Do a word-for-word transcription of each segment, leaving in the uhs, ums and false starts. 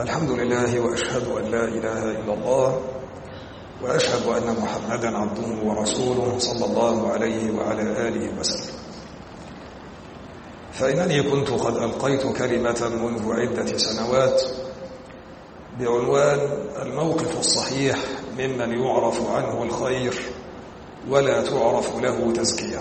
الحمد لله وأشهد أن لا إله إلا الله وأشهد أن محمدا عبده ورسوله صلى الله عليه وعلى آله وسلم. فإنني كنت قد ألقيت كلمة منذ عدة سنوات بعنوان الموقف الصحيح ممن يعرف عنه الخير ولا تعرف له تزكية.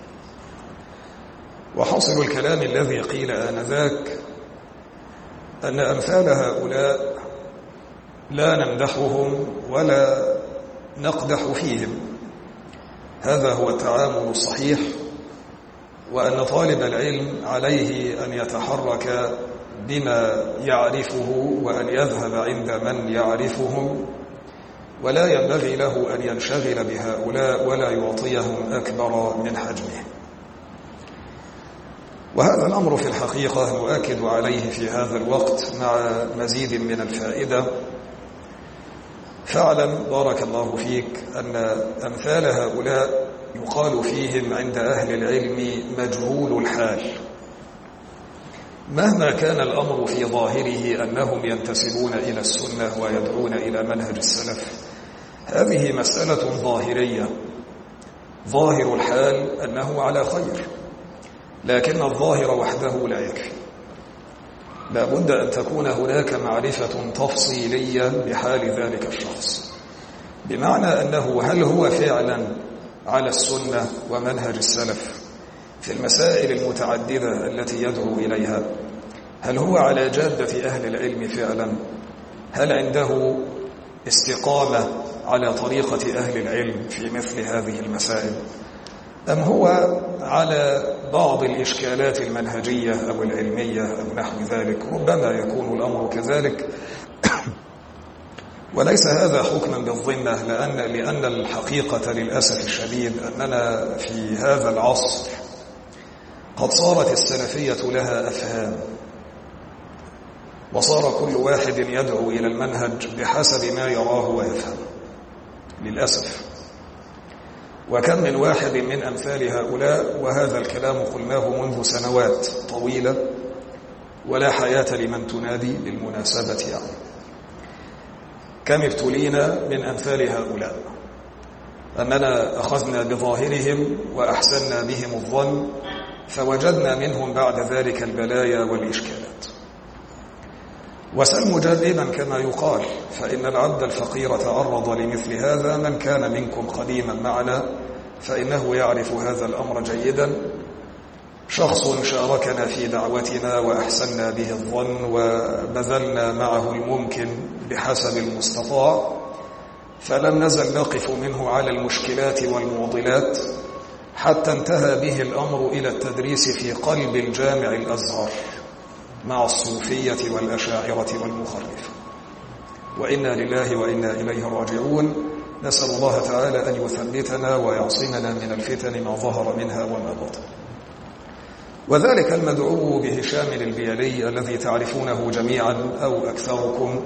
وحاصل الكلام الذي قيل آنذاك أن أمثال هؤلاء لا نمدحهم ولا نقدح فيهم، هذا هو التعامل الصحيح، وأن طالب العلم عليه أن يتحرك بما يعرفه وأن يذهب عند من يعرفهم، ولا ينبغي له أن ينشغل بهؤلاء ولا يعطيهم أكبر من حجمه. وهذا الأمر في الحقيقة نؤكد عليه في هذا الوقت مع مزيد من الفائدة. فاعلم بارك الله فيك أن أمثال هؤلاء يقال فيهم عند أهل العلم مجهول الحال، مهما كان الأمر في ظاهره أنهم ينتسبون إلى السنة ويدعون إلى منهج السلف. هذه مسألة ظاهرية، ظاهر الحال أنه على خير، لكن الظاهر وحده لا يكفي، لا بد أن تكون هناك معرفة تفصيلية بحال ذلك الشخص، بمعنى أنه هل هو فعلا على السنة ومنهج السلف في المسائل المتعددة التي يدعو إليها؟ هل هو على جادة أهل العلم فعلا؟ هل عنده استقامة على طريقة أهل العلم في مثل هذه المسائل؟ أم هو على بعض الإشكالات المنهجية أو العلمية أو نحو ذلك؟ ربما يكون الأمر كذلك، وليس هذا حكما بالظنة، لأن, لأن الحقيقة للأسف الشديد أننا في هذا العصر قد صارت السلفية لها أفهام، وصار كل واحد يدعو إلى المنهج بحسب ما يراه ويفهم للأسف. وكم من واحد من أمثال هؤلاء، وهذا الكلام قلناه منذ سنوات طويلة ولا حياة لمن تنادي بالمناسبة، يعني كم ابتلينا من أمثال هؤلاء أننا أخذنا بظاهرهم وأحسننا بهم الظن، فوجدنا منهم بعد ذلك البلايا والإشكالات. وسل مجربا كما يقال، فإن العبد الفقير تعرض لمثل هذا. من كان منكم قديما معنا فإنه يعرف هذا الأمر جيدا. شخص شاركنا في دعوتنا وأحسننا به الظن وبذلنا معه الممكن بحسب المستطاع، فلم نزل نقف منه على المشكلات والمعضلات حتى انتهى به الأمر إلى التدريس في قلب الجامع الأزهر مع الصوفية والأشاعرة والمخرفة. وإنا لله وإنا إليه راجعون. نسأل الله تعالى أن يثبتنا ويعصمنا من الفتن ما ظهر منها وما بطن. وذلك المدعو بهشام البيلي الذي تعرفونه جميعا أو أكثركم،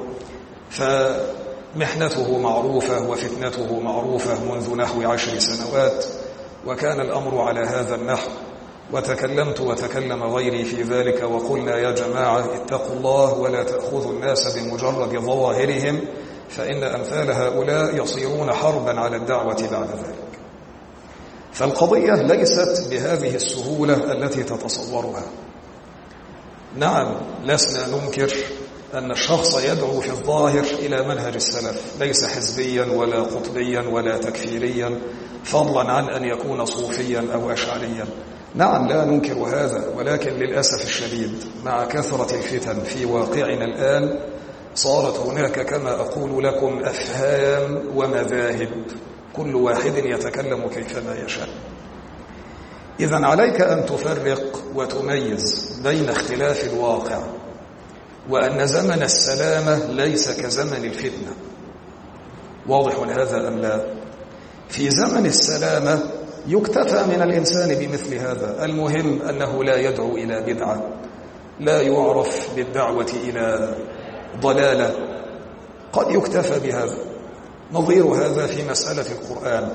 فمحنته معروفة وفتنته معروفة منذ نحو عشر سنوات، وكان الأمر على هذا النحو. وتكلمت وتكلم غيري في ذلك وقلنا يا جماعة اتقوا الله ولا تأخذوا الناس بمجرد ظواهرهم، فإن أمثال هؤلاء يصيرون حربا على الدعوة بعد ذلك. فالقضية ليست بهذه السهولة التي تتصورها. نعم، لسنا ننكر أن الشخص يدعو في الظاهر إلى منهج السلف، ليس حزبيا ولا قطبيا ولا تكفيريا، فضلا عن أن يكون صوفيا أو أشعريا. نعم، لا ننكر هذا، ولكن للأسف الشديد مع كثرة الفتن في واقعنا الآن صارت هناك كما أقول لكم أفهام ومذاهب، كل واحد يتكلم كيفما يشاء. إذن عليك أن تفرق وتميز بين اختلاف الواقع، وأن زمن السلامة ليس كزمن الفتنة. واضح هذا أم لا؟ في زمن السلامة يكتفى من الإنسان بمثل هذا. المهم أنه لا يدعو إلى بدعة، لا يعرف بالدعوة إلى ضلالة، قد يكتفى بهذا. نظير هذا في مسألة القرآن،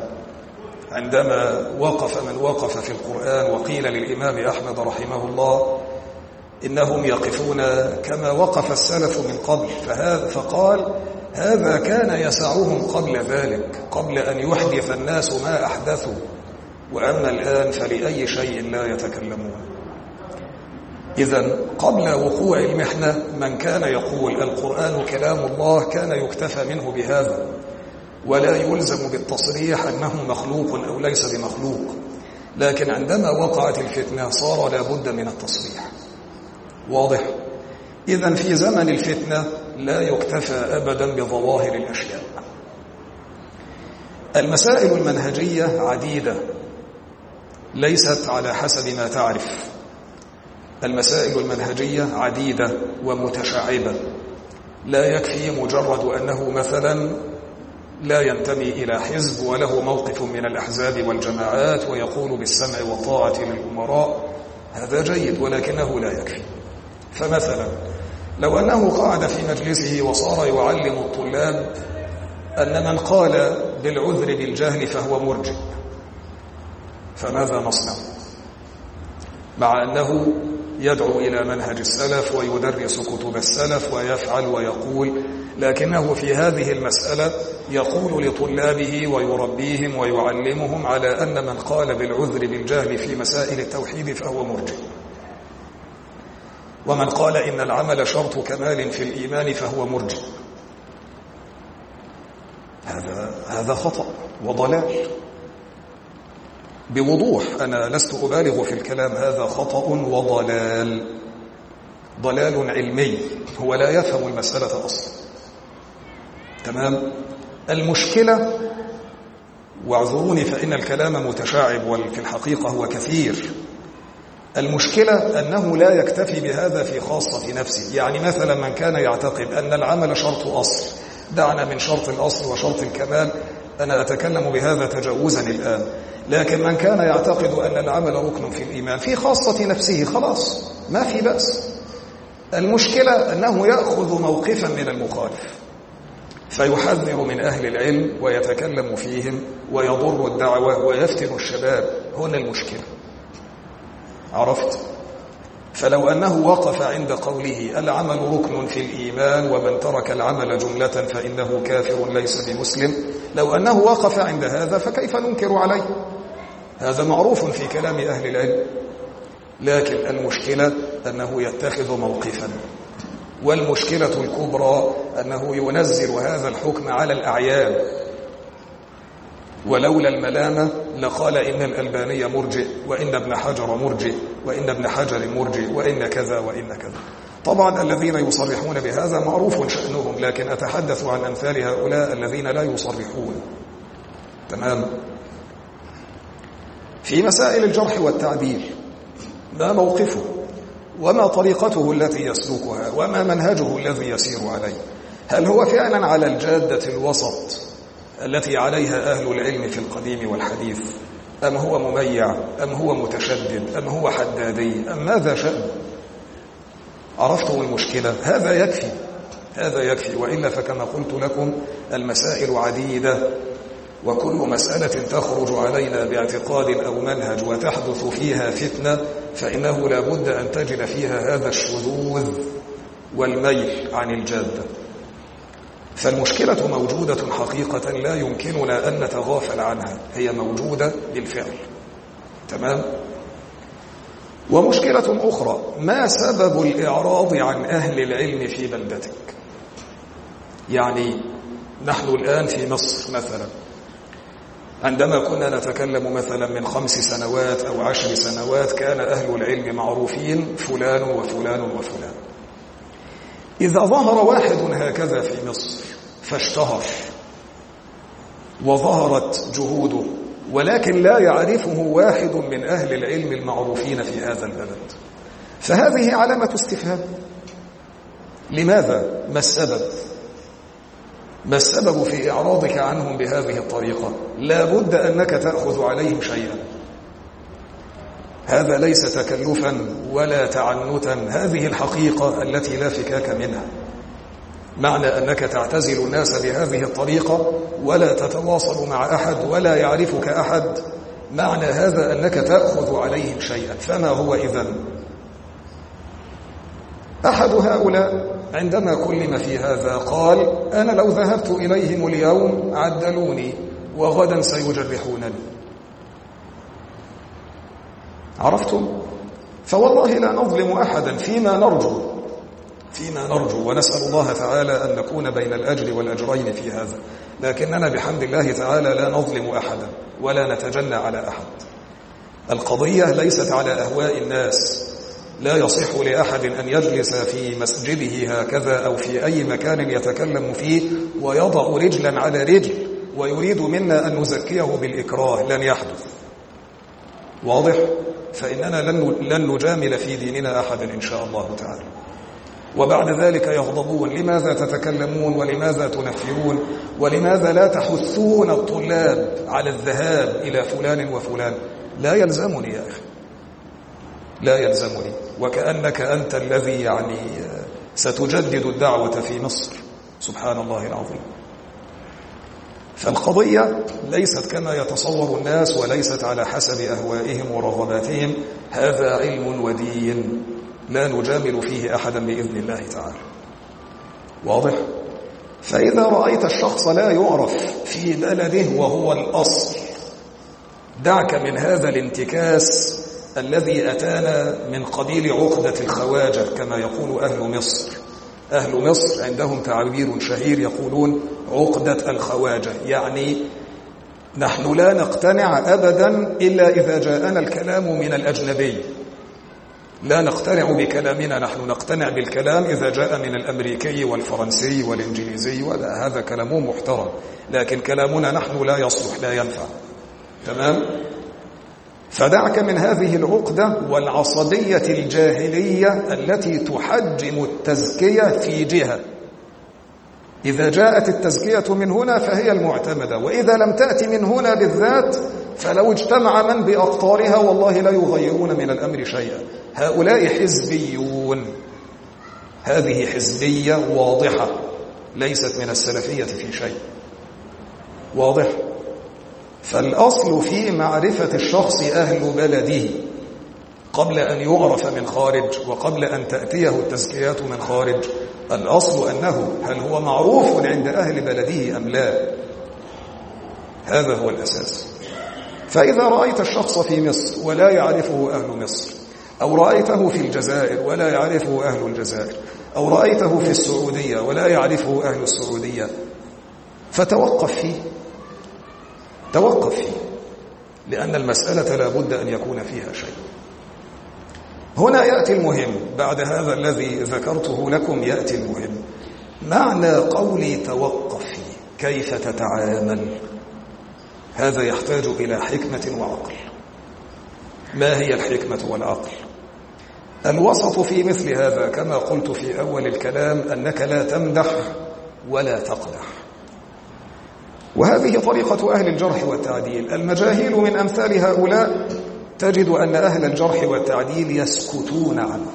عندما وقف من وقف في القرآن وقيل للإمام أحمد رحمه الله إنهم يقفون كما وقف السلف من قبل، فهذا فقال هذا كان يسعهم قبل ذلك، قبل أن يحدث الناس ما أحدثوا، وأما الآن فلأي شيء لا يتكلمون. إذن قبل وقوع المحنة من كان يقول القرآن كلام الله كان يكتفى منه بهذا، ولا يلزم بالتصريح أنه مخلوق أو ليس بمخلوق. لكن عندما وقعت الفتنة صار لا بد من التصريح. واضح؟ إذن في زمن الفتنة لا يكتفى أبدا بظواهر الأشياء. المسائل المنهجية عديدة ليست على حسب ما تعرف. المسائل المنهجية عديدة ومتشعبة، لا يكفي مجرد أنه مثلا لا ينتمي إلى حزب وله موقف من الأحزاب والجماعات ويقول بالسمع والطاعة للأمراء، هذا جيد ولكنه لا يكفي. فمثلا لو أنه قعد في مجلسه وصار يعلم الطلاب أن من قال بالعذر بالجهل فهو مرجئ، فماذا نصنع؟ مع أنه يدعو إلى منهج السلف ويدرس كتب السلف ويفعل ويقول، لكنه في هذه المسألة يقول لطلابه ويربيهم ويعلمهم على أن من قال بالعذر بالجهل في مسائل التوحيد فهو مرجئ، ومن قال إن العمل شرط كمال في الإيمان فهو مرجئ. هذا هذا خطأ وضلال بوضوح. أنا لست أبالغ في الكلام، هذا خطأ وضلال، ضلال علمي، هو لا يفهم المسألة أصلا. تمام؟ المشكلة، واعذروني فإن الكلام متشعب وفي الحقيقة هو كثير، المشكلة أنه لا يكتفي بهذا في خاصة نفسه. يعني مثلا من كان يعتقد أن العمل شرط أصل، دعنا من شرط الأصل وشرط الكمال، أنا أتكلم بهذا تجاوزا الآن، لكن من كان يعتقد أن العمل ركن في الإيمان في خاصة نفسه خلاص ما في بأس. المشكلة أنه يأخذ موقفا من المخالف فيحذر من أهل العلم ويتكلم فيهم ويضر الدعوة ويفتن الشباب، هنا المشكلة. عرفت؟ فلو أنه وقف عند قوله العمل ركن في الإيمان ومن ترك العمل جملة فإنه كافر ليس بمسلم، لو أنه وقف عند هذا فكيف ننكر عليه؟ هذا معروف في كلام أهل العلم. لكن المشكلة أنه يتخذ موقفا، والمشكلة الكبرى أنه ينزل هذا الحكم على الأعيان، ولولا الملامة لقال إن الألباني مرجئ وإن ابن حجر مرجئ وإن ابن حجر مرجئ وإن كذا وإن كذا. طبعا الذين يصرحون بهذا معروف شأنهم، لكن أتحدث عن أمثال هؤلاء الذين لا يصرحون. تمام؟ في مسائل الجرح والتعديل ما موقفه وما طريقته التي يسلكها وما منهجه الذي يسير عليه؟ هل هو فعلا على الجادة الوسط التي عليها أهل العلم في القديم والحديث، أم هو مميع، أم هو متشدد، أم هو حدادي، أم ماذا شأنه؟ عرفتم المشكلة؟ هذا يكفي، هذا يكفي. وإلا فكما قلت لكم المسائل عديدة، وكل مسألة تخرج علينا باعتقاد أو منهج وتحدث فيها فتنة فإنه لا بد أن تجد فيها هذا الشذوذ والميل عن الجادة. فالمشكلة موجودة حقيقة لا يمكننا أن نتغافل عنها، هي موجودة بالفعل. تمام؟ ومشكلة أخرى، ما سبب الإعراض عن أهل العلم في بلدتك؟ يعني نحن الآن في مصر مثلا، عندما كنا نتكلم مثلا من خمس سنوات أو عشر سنوات كان أهل العلم معروفين فلان وفلان وفلان. إذا ظهر واحد هكذا في مصر فاشتهر وظهرت جهوده ولكن لا يعرفه واحد من أهل العلم المعروفين في هذا البلد، فهذه علامة استفهام. لماذا؟ ما السبب؟ ما السبب في إعراضك عنهم بهذه الطريقة؟ لا بد أنك تأخذ عليهم شيئا. هذا ليس تكلفا ولا تعنتا، هذه الحقيقة التي لا فكاك منها. معنى أنك تعتزل الناس بهذه الطريقة ولا تتواصل مع أحد ولا يعرفك أحد، معنى هذا أنك تأخذ عليهم شيئا. فما هو إذن؟ أحد هؤلاء عندما كلم في هذا قال: أنا لو ذهبت إليهم اليوم عدلوني وغدا سيجرحونني. عرفتم؟ فوالله لا نظلم أحدا فيما نرجو فيما نرجو ونسأل الله تعالى أن نكون بين الأجر والأجرين في هذا، لكننا بحمد الله تعالى لا نظلم أحدا ولا نتجنى على أحد. القضية ليست على أهواء الناس. لا يصح لأحد أن يجلس في مسجده هكذا أو في أي مكان يتكلم فيه ويضع رجلا على رجل ويريد منا أن نزكيه بالإكراه. لن يحدث. واضح؟ فإننا لن نجامل في ديننا أحدا إن شاء الله تعالى. وبعد ذلك يغضبون: لماذا تتكلمون ولماذا تنفرون ولماذا لا تحثون الطلاب على الذهاب إلى فلان وفلان؟ لا يلزمني يا أخي، لا يلزمني. وكأنك أنت الذي يعني ستجدد الدعوة في مصر. سبحان الله العظيم. فالقضية ليست كما يتصور الناس وليست على حسب أهوائهم ورغباتهم. هذا علم ودين لا نجامل فيه أحدا بإذن الله تعالى. واضح؟ فإذا رأيت الشخص لا يعرف في بلده وهو الأصل، دعك من هذا الانتكاس الذي أتانا من قبيل عقدة الخواجة كما يقول أهل مصر. أهل مصر عندهم تعبير شهير يقولون عقدة الخواجة، يعني نحن لا نقتنع أبدا إلا إذا جاءنا الكلام من الأجنبي. لا نقتنع بكلامنا، نحن نقتنع بالكلام إذا جاء من الأمريكي والفرنسي والإنجليزي، ولا هذا كلام محترم، لكن كلامنا نحن لا يصلح لا ينفع. تمام؟ فدعك من هذه العقدة والعصبية الجاهلية التي تحجم التزكية في جهة. إذا جاءت التزكية من هنا فهي المعتمدة، وإذا لم تأتي من هنا بالذات فلو اجتمع من بأقطارها والله لا يغيرون من الأمر شيئا. هؤلاء حزبيون، هذه حزبية واضحة ليست من السلفية في شيء. واضح؟ فالأصل في معرفة الشخص أهل بلده قبل أن يعرف من خارج وقبل أن تأتيه التزكيات من خارج. الأصل أنه هل هو معروف عند أهل بلده أم لا. هذا هو الأساس. فإذا رأيت الشخص في مصر ولا يعرفه أهل مصر، أو رأيته في الجزائر ولا يعرفه أهل الجزائر، أو رأيته في السعودية ولا يعرفه أهل السعودية، فتوقف فيه توقف فيه لأن المسألة لا بد أن يكون فيها شيء. هنا يأتي المهم. بعد هذا الذي ذكرته لكم يأتي المهم. معنى قولي توقف فيه كيف تتعامل؟ هذا يحتاج إلى حكمة وعقل. ما هي الحكمة والعقل؟ الوسط في مثل هذا كما قلت في أول الكلام أنك لا تمدح ولا تقدح، وهذه طريقة أهل الجرح والتعديل. المجاهيل من أمثال هؤلاء تجد أن أهل الجرح والتعديل يسكتون عنهم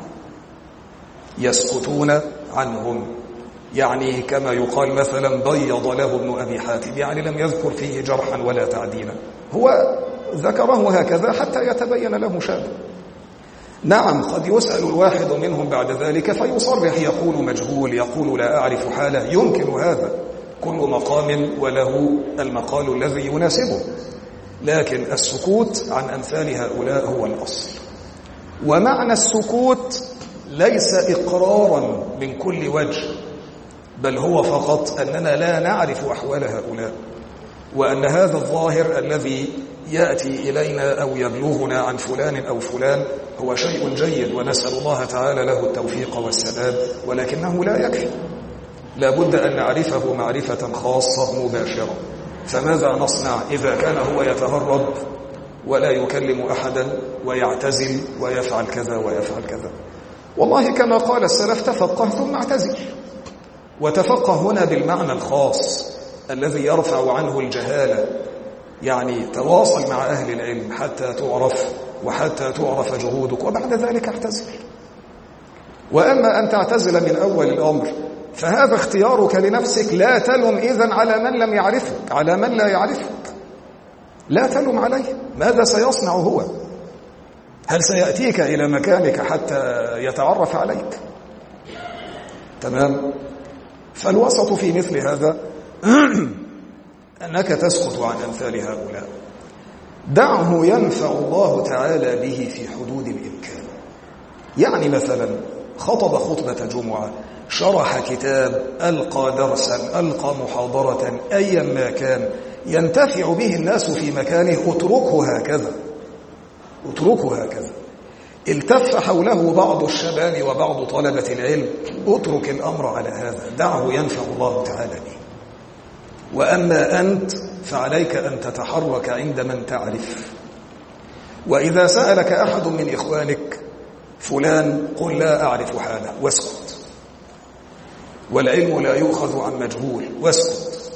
يسكتون عنهم يعني كما يقال مثلا بيض له ابن أبي حاتم، يعني لم يذكر فيه جرحا ولا تعديلا، هو ذكره هكذا حتى يتبين له شابه. نعم قد يسأل الواحد منهم بعد ذلك فيصرح يقول مجهول، يقول لا أعرف حاله، يمكن هذا، كل مقام وله المقال الذي يناسبه، لكن السكوت عن أمثال هؤلاء هو الأصل. ومعنى السكوت ليس إقرارا من كل وجه، بل هو فقط أننا لا نعرف أحوال هؤلاء، وأن هذا الظاهر الذي يأتي إلينا أو يبلغنا عن فلان أو فلان هو شيء جيد ونسأل الله تعالى له التوفيق والسداد، ولكنه لا يكفي، لا بد أن نعرفه معرفة خاصة مباشرة. فماذا نصنع إذا كان هو يتهرب ولا يكلم أحدا ويعتزل ويفعل كذا ويفعل كذا؟ والله كما قال السلف تفقه ثم اعتزل. وتفقه هنا بالمعنى الخاص الذي يرفع عنه الجهالة، يعني تواصل مع أهل العلم حتى تعرف وحتى تعرف جهودك، وبعد ذلك اعتزل. وأما أن تعتزل من أول الأمر فهذا اختيارك لنفسك، لا تلم إذن على من لم يعرفك، على من لا يعرفك لا تلم عليه. ماذا سيصنع هو؟ هل سيأتيك إلى مكانك حتى يتعرف عليك؟ تمام؟ فالوسط في مثل هذا أنك تسكت عن أمثال هؤلاء، دعه ينفع الله تعالى به في حدود الإمكان. يعني مثلا خطب خطبة جمعة، شرح كتاب، ألقى درسا، ألقى محاضرة، أيا ما كان ينتفع به الناس في مكانه، اتركه هكذا، اتركه هكذا. التف حوله بعض الشباب وبعض طلبة العلم، اترك الأمر على هذا، دعه ينفع الله تعالى به. وأما أنت فعليك أن تتحرك عند من تعرف. وإذا سألك أحد من إخوانك فلان، قل لا أعرف حاله واسكت، والعلم لا يؤخذ عن مجهول واسكت.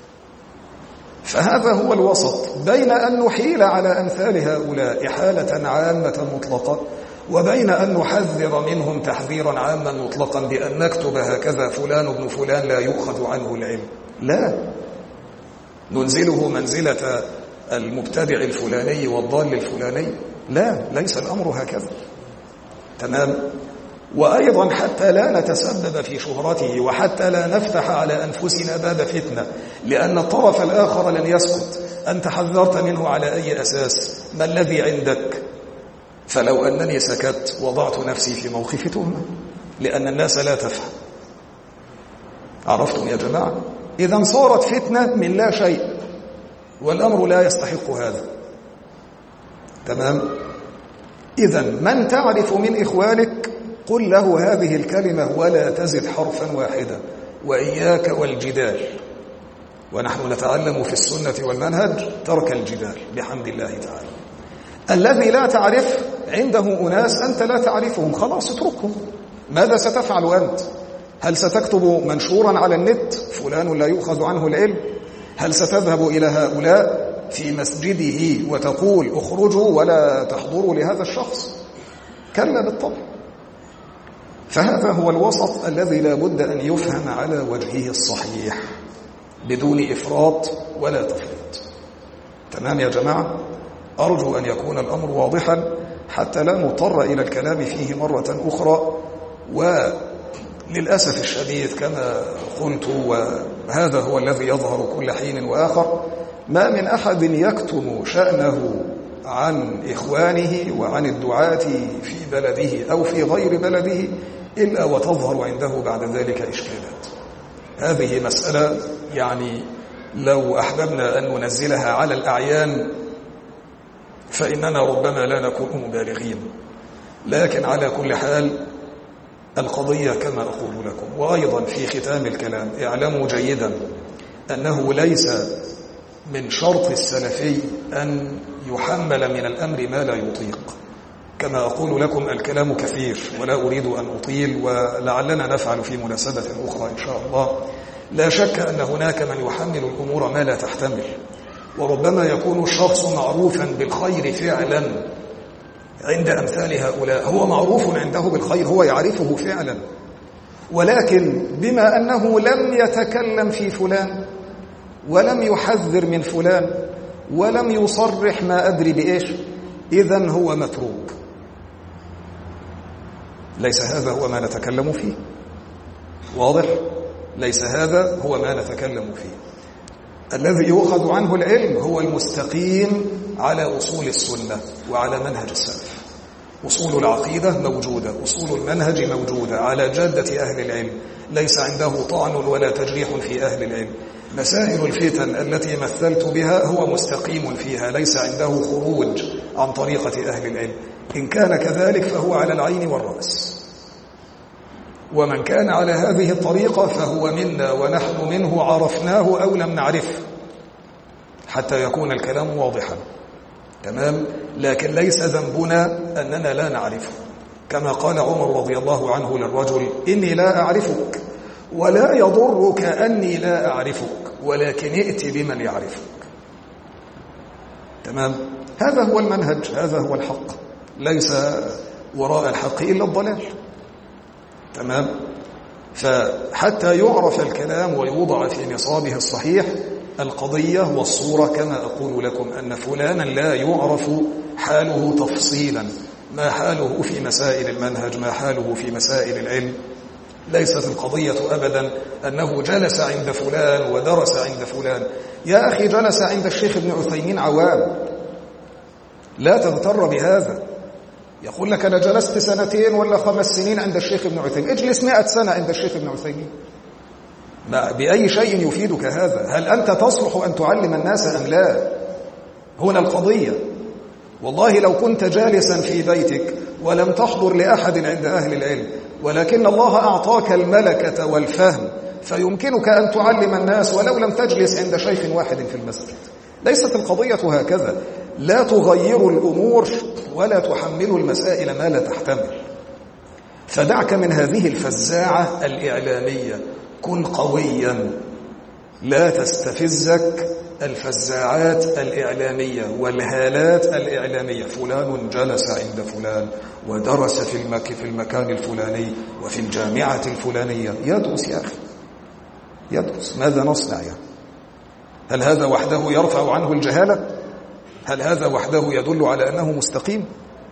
فهذا هو الوسط بين أن نحيل على أمثال هؤلاء إحالة عامة مطلقة، وبين أن نحذر منهم تحذيرا عاما مطلقا بأن نكتب هكذا فلان ابن فلان لا يؤخذ عنه العلم. لا، ننزله منزلة المبتدع الفلاني والضال الفلاني. لا، ليس الأمر هكذا. تمام؟ وأيضا حتى لا نتسبب في شهرته، وحتى لا نفتح على أنفسنا باب فتنة، لأن الطرف الآخر لن يسكت. أنت حذرت منه على أي أساس؟ ما الذي عندك؟ فلو أنني سكت وضعت نفسي في موقف تهمة، لأن الناس لا تفهم. عرفتم يا جماعة؟ إذن صارت فتنة من لا شيء، والأمر لا يستحق هذا. تمام؟ إذن من تعرف من إخوانك قل له هذه الكلمة ولا تزد حرفا واحدا، وإياك والجدال. ونحن نتعلم في السنة والمنهج ترك الجدال بحمد الله تعالى. الذي لا تعرف عنده أناس أنت لا تعرفهم، خلاص اتركهم. ماذا ستفعل أنت؟ هل ستكتب منشورا على النت فلان لا يؤخذ عنه العلم؟ هل ستذهب إلى هؤلاء في مسجده وتقول اخرجوا ولا تحضروا لهذا الشخص؟ كلا بالطبع. فهذا هو الوسط الذي لا بد أن يفهم على وجهه الصحيح بدون إفراط ولا تفريط. تمام يا جماعة؟ أرجو أن يكون الأمر واضحا حتى لا نضطر إلى الكلام فيه مرة أخرى. وللأسف الشديد كما قلت، وهذا هو الذي يظهر كل حين وآخر، ما من أحد يكتم شأنه عن إخوانه وعن الدعاة في بلده أو في غير بلده إلا وتظهر عنده بعد ذلك إشكالات. هذه مسألة يعني لو أحببنا أن ننزلها على الأعيان فإننا ربما لا نكون مبالغين، لكن على كل حال القضية كما أقول لكم. وأيضا في ختام الكلام اعلموا جيدا أنه ليس من شرط السلفي أن يحمل من الأمر ما لا يطيق. كما أقول لكم الكلام كثير ولا أريد أن أطيل، ولعلنا نفعل في مناسبة أخرى إن شاء الله. لا شك أن هناك من يحمل الأمور ما لا تحتمل، وربما يكون الشخص معروفا بالخير فعلا عند أمثال هؤلاء، هو معروف عنده بالخير، هو يعرفه فعلا، ولكن بما أنه لم يتكلم في فلان ولم يحذر من فلان ولم يصرح ما أدري بإيش، إذن هو متروك. ليس هذا هو ما نتكلم فيه. واضح؟ ليس هذا هو ما نتكلم فيه. الذي يؤخذ عنه العلم هو المستقيم على أصول السنة وعلى منهج السلف. أصول العقيدة موجودة، أصول المنهج موجودة على جادة أهل العلم، ليس عنده طعن ولا تجريح في أهل العلم. مسائل الفتن التي مثلت بها هو مستقيم فيها، ليس عنده خروج عن طريقة أهل العلم. إن كان كذلك فهو على العين والرأس، ومن كان على هذه الطريقة فهو منا ونحن منه، عرفناه أو لم نعرفه، حتى يكون الكلام واضحا. تمام؟ لكن ليس ذنبنا أننا لا نعرفه، كما قال عمر رضي الله عنه للرجل: إني لا أعرفك ولا يضرك أني لا أعرفك، ولكن ائت بمن يعرفك. تمام؟ هذا هو المنهج، هذا هو الحق، ليس وراء الحق إلا الضلال. تمام؟ فحتى يعرف الكلام ويوضع في نصابه الصحيح القضية والصورة، كما أقول لكم أن فلانا لا يعرف حاله تفصيلا، ما حاله في مسائل المنهج، ما حاله في مسائل العلم، ليست القضية أبدا أنه جلس عند فلان ودرس عند فلان. يا أخي جلس عند الشيخ ابن عثيمين عوام، لا تغتر بهذا. يقول لك أنا جلست سنتين ولا خمس سنين عند الشيخ ابن عثيمين، اجلس مئة سنة عند الشيخ ابن عثيمين. ما بأي شيء يفيدك هذا؟ هل أنت تصلح أن تعلم الناس أم لا؟ هنا القضية. والله لو كنت جالسا في بيتك ولم تحضر لأحد عند أهل العلم، ولكن الله أعطاك الملكة والفهم فيمكنك أن تعلم الناس ولو لم تجلس عند شيخ واحد في المسجد. ليست القضية هكذا. لا تغيروا الأمور ولا تحملوا المسائل ما لا تحتمل. فدعك من هذه الفزاعة الإعلامية، كن قويا، لا تستفزك الفزاعات الإعلامية والهالات الإعلامية. فلان جلس عند فلان ودرس في المك في المكان الفلاني وفي الجامعة الفلانية. يدرس يا أخي، يدرس. ماذا نصنع يعني؟ هل هذا وحده يرفع عنه الجهالة؟ هل هذا وحده يدل على أنه مستقيم؟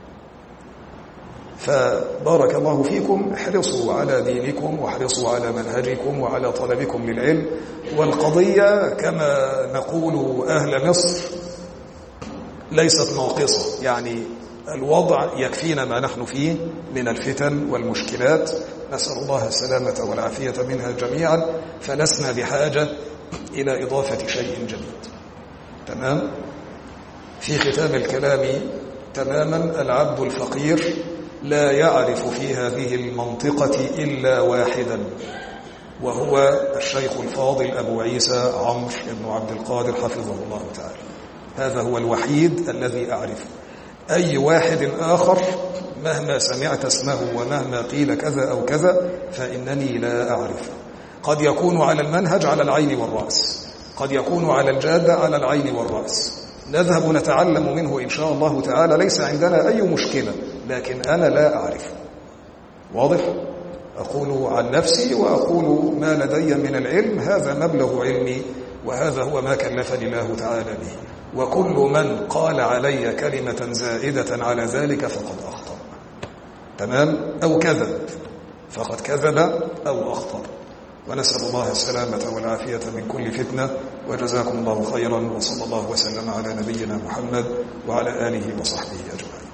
فبارك الله فيكم، احرصوا على دينكم واحرصوا على منهجكم وعلى طلبكم للعلم. والقضية كما نقول أهل مصر ليست ناقصة، يعني الوضع يكفينا ما نحن فيه من الفتن والمشكلات، نسأل الله السلامة والعافية منها جميعا، فلسنا بحاجة إلى إضافة شيء جديد. تمام؟ في ختام الكلام تماما، العبد الفقير لا يعرف في هذه المنطقة إلا واحدا، وهو الشيخ الفاضل أبو عيسى عمرو بن عبد القادر حفظه الله تعالى. هذا هو الوحيد الذي أعرفه. أي واحد آخر مهما سمعت اسمه ومهما قيل كذا أو كذا فإنني لا أعرفه. قد يكون على المنهج على العين والرأس، قد يكون على الجادة على العين والرأس، نذهب نتعلم منه إن شاء الله تعالى، ليس عندنا أي مشكلة، لكن أنا لا أعرفه. واضح؟ أقول عن نفسي وأقول ما لدي من العلم، هذا مبلغ علمي وهذا هو ما كلفني الله تعالى به. وكل من قال علي كلمة زائدة على ذلك فقد أخطأ. تمام؟ أو كذب، فقد كذب أو أخطأ. ونسأل الله السلامة والعافية من كل فتنة، وجزاكم الله خيرا، وصلى الله وسلم على نبينا محمد وعلى آله وصحبه أجمعين.